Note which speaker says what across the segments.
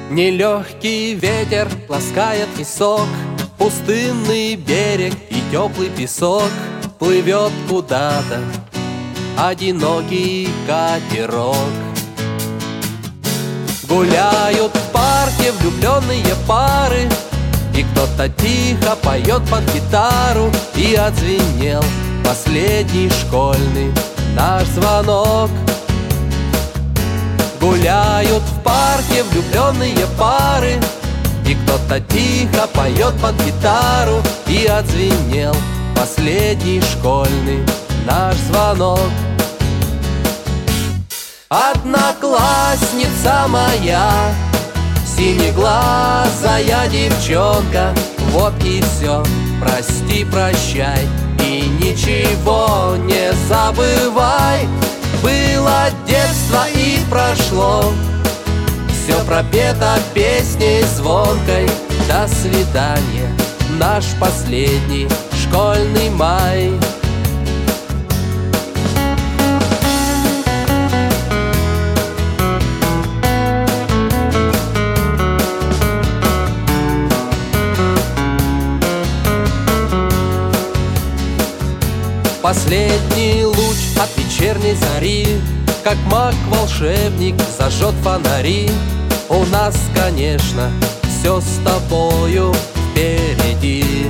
Speaker 1: Нелегкий ветер ласкает песок, пустынный берег и теплый песок. Плывет куда-то одинокий катерок. Гуляют в парке влюбленные пары, и кто-то тихо поет под гитару. И отзвенел последний школьный наш звонок. Гуляют в парке влюбленные пары, и кто-то тихо поет под гитару. И отзвенел последний школьный наш звонок. Одноклассница моя, синеглазая девчонка, вот и все, прости, прощай и ничего не забывай. Было детство и прошло, все пропето песней звонкой. До свидания, наш последний школьный май. Последний луч от вечерней зари, как маг-волшебник, зажжет фонари. У нас, конечно, все с тобою впереди.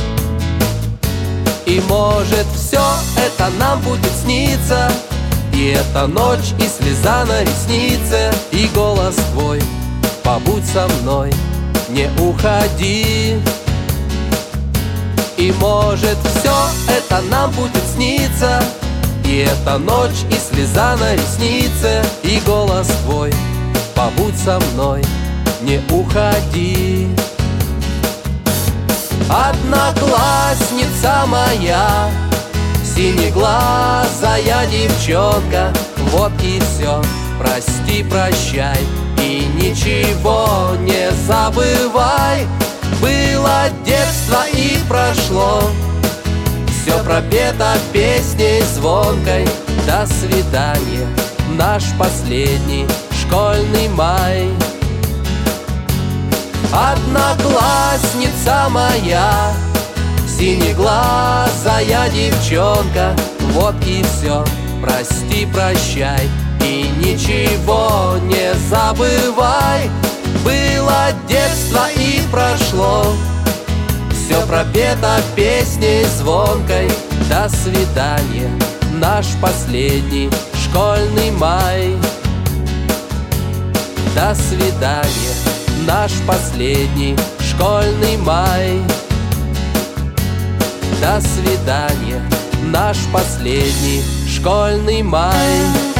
Speaker 1: И может все это нам будет сниться, и эта ночь, и слеза на реснице, и голос твой: побудь со мной, не уходи. И может все это нам будет сниться, и эта ночь, и слеза на реснице, и голос твой: побудь со мной, не уходи. Одноклассница моя, синеглазая девчонка, вот и все, прости, прощай и ничего не забывай. Было детство и прошло, все пропето песней звонкой. До свидания, наш последний школьный май. Одноклассница моя, синеглазая девчонка, вот и все, прости, прощай и ничего не забывай. Было детство и прошло, все пропето песней звонкой. До свидания, наш последний школьный май. До свидания, наш последний школьный май. До свидания, наш последний школьный май.